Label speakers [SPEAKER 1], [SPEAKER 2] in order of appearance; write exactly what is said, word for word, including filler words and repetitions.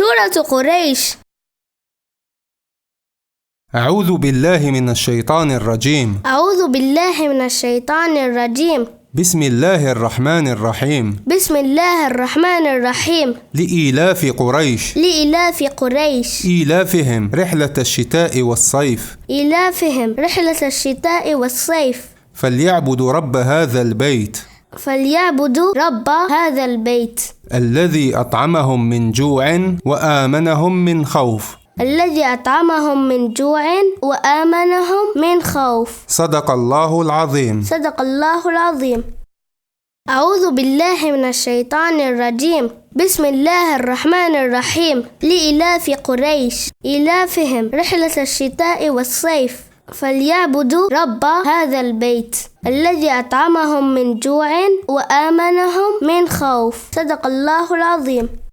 [SPEAKER 1] سورة قريش.
[SPEAKER 2] أعوذ بالله من الشيطان الرجيم.
[SPEAKER 1] أعوذ بالله من الشيطان الرجيم.
[SPEAKER 2] بسم الله الرحمن الرحيم.
[SPEAKER 1] بسم الله الرحمن الرحيم.
[SPEAKER 2] لإيلاف قريش.
[SPEAKER 1] لإيلاف قريش.
[SPEAKER 2] إيلافهم رحلة الشتاء والصيف.
[SPEAKER 1] إيلافهم رحلة الشتاء والصيف.
[SPEAKER 2] فليعبدوا رب هذا البيت.
[SPEAKER 1] فليعبدوا رب هذا البيت
[SPEAKER 2] الذي أطعمهم من جوع وآمنهم من خوف.
[SPEAKER 1] الذي أطعمهم من جوع وآمنهم من خوف.
[SPEAKER 2] صدق الله العظيم.
[SPEAKER 1] صدق الله العظيم. أعوذ بالله من الشيطان الرجيم. بسم الله الرحمن الرحيم. لإيلاف قريش. إيلافهم رحلة الشتاء والصيف. فليعبدوا رب هذا البيت الذي أطعمهم من جوع وآمنهم من خوف. صدق الله العظيم.